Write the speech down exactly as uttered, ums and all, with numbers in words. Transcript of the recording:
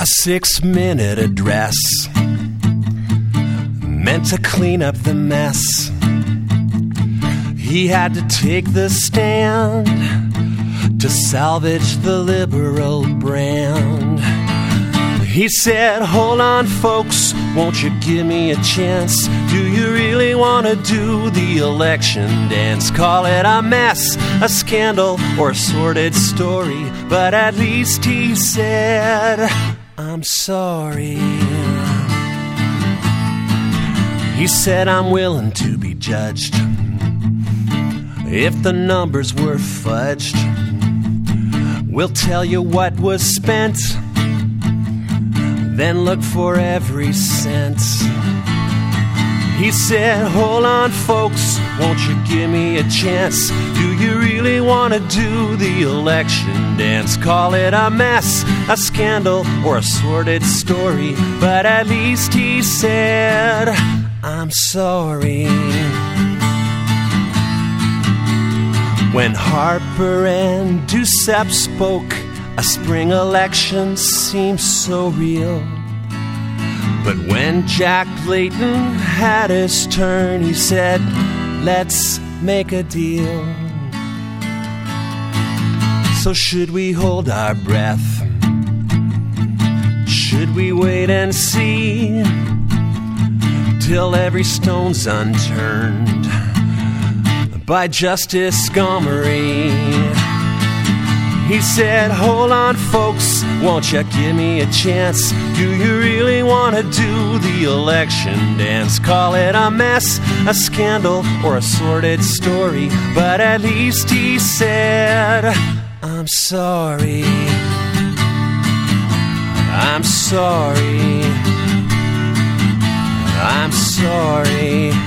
six-minute address meant to clean up the mess. He had to take the stand to salvage the liberal brand. He said, hold on, folks, won't you give me a chance? Do you really want to do the election dance? Call it a mess, a scandal, or a sordid story. But at least he said, I'm sorry. He said, I'm willing to be judged if the numbers were fudged. We'll tell you what was spent, then look for every cent. He said, hold on, folks, won't you give me a chance? Do you really want to do the election dance? Call it a mess, a scandal, or a sordid story. But at least he said, I'm sorry. When Harper and Duceppe spoke, a spring election seemed so real. But when Jack Layton had his turn, he said, let's make a deal. So should we hold our breath? Should we wait and see till every stone's unturned by Justice Gomery? He said, hold on, folks, won't you give me a chance? Do you really want to do the election dance? Call it a mess, a scandal, or a sordid story. But at least he said, I'm sorry. I'm sorry. I'm sorry.